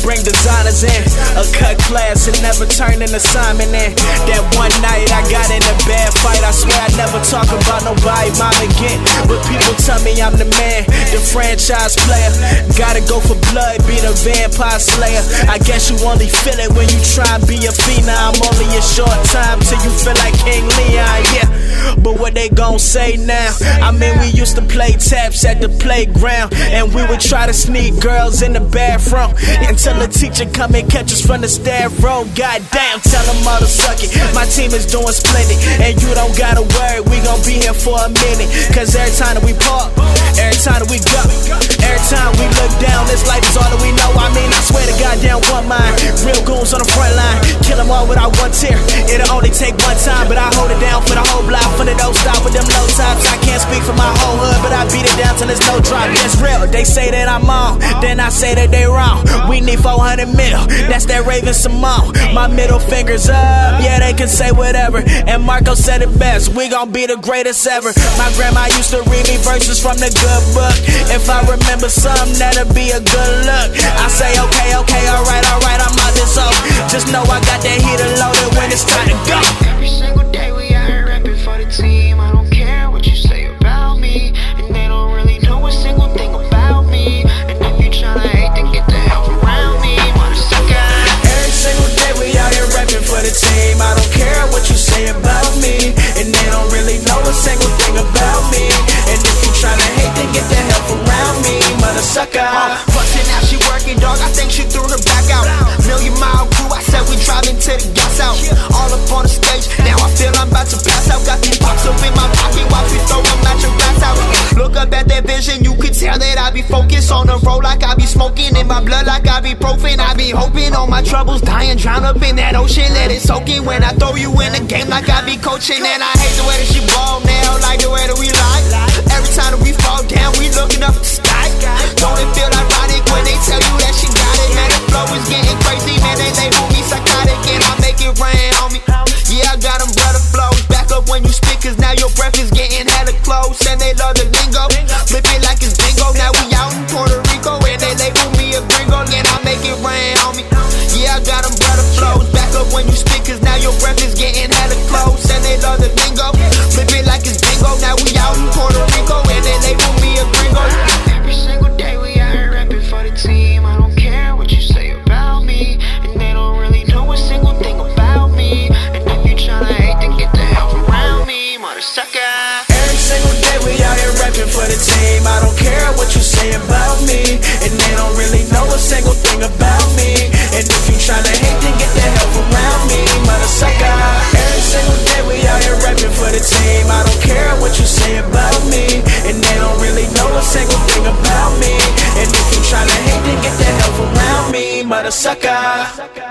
bring designers in, a cut class and never turn an assignment in. That one night I got in a bad fight, I swear I never talk about nobody mom again. But people tell me I'm the man, the franchise player. Gotta go for blood, be the vampire slayer. I guess you only feel it when you try and be a phenom. Only a short time till you feel like King Leon, yeah. But what they gon' say now? I mean, we used to play taps at the playground, and we would try to sneak girls in the bathroom until the teacher come and catch us from the staff row. Goddamn, tell them all to suck it. My team is doing splendid, and you don't gotta worry, we gon' be here for a minute. Cause every time that we park, every time that we go, every time we look down, this life is all that we know. I mean, I swear to goddamn one mind, real goons on the front line, kill them all without one tear. It'll only take one time, but I hold it down for the whole block. From the don't stop with them low tops. I can't speak for my whole hood, but I beat it down till there's no drop. It's real, they say that I'm on, then I say that they wrong. We need 400 mil, that's that Raven Simone. My middle finger's up, yeah, they can say whatever. And Marco said it best, we gon' be the greatest ever. My grandma used to read me verses from the good book. If I remember something, that'll be a good look. I say okay, alright, I'm out this up. Just know I got that heater loaded when it's time to go. Every single day we out here rapping for the team. I don't care what you say about me, and they don't really know a single thing about me. And if you tryna hate, then get the hell around me, motherfucker. Every single day we out here rapping for the team. I don't care what you say about me, and they don't really know a single thing about me. And if you tryna hate, then get the hell around me, motherfucker. Bustin' out, she working, dog. I think she threw her back out. Million-mile crew, I said we driving to the gas out. All up on the stage, now I feel I'm about to pass out. Got these box up in my pocket, watch me throw them at your glass out. Look up at that vision, you could tell that I be focused on the road like I be smoking. In my blood like I be profane. I be hoping all my troubles dying, drown up in that ocean. Let it soak in when I throw you in the game like I be coaching. And I hate the way that she ball now, like the way that we lie. Every time that we fall down, we looking up at the sky. Don't it feel ironic when they tell you that she got it? Man, the flow is getting crazy, man, they label me psychotic, and I make it rain on me. Yeah, I got them brother flows. Back up when you spit, cause now your breath is getting hella close. And they love the lingo, flip it like it's bingo. Now we out in Puerto Rico, and they label me a gringo, and I make it rain on me. Yeah, I got them brother flows. Back up when you spit, cause now your breath is getting hella close. And they love the lingo, flip it like it's bingo. Now we out in Puerto Rico, and they label me a gringo. Every single day we out here rapping for the team. I don't care what you say about me, and they don't really know a single thing about me. And if you tryna hate, then get the hell around me, motherfucker. Every single day we out here rapping for the team. I don't care what you say about me, and they don't really know a single thing about me. And if you tryna hate, then get the hell around me, motherfucker. Every single day we out here rapping for the team. I don't care what you say about me, and they don't really know a single thing about me. And if you tryna hate, then get the hell around me, motherfucker.